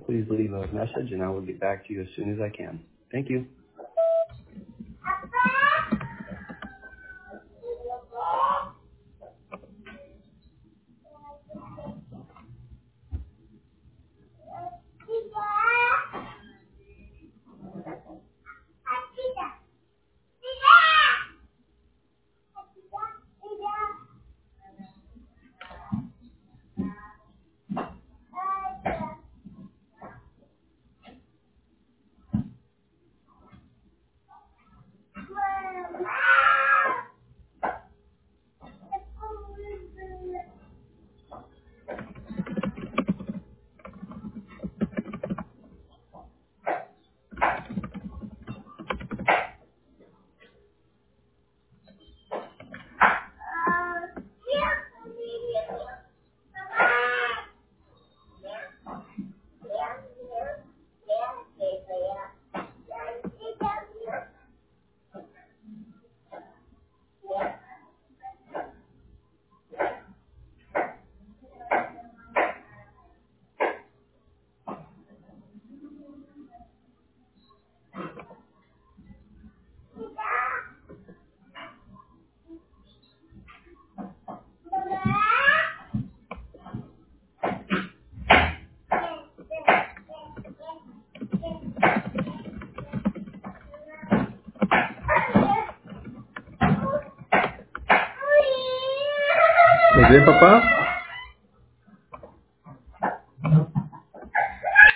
please leave a message and I will get back to you as soon as I can. Thank you. ¿Me bien, papá?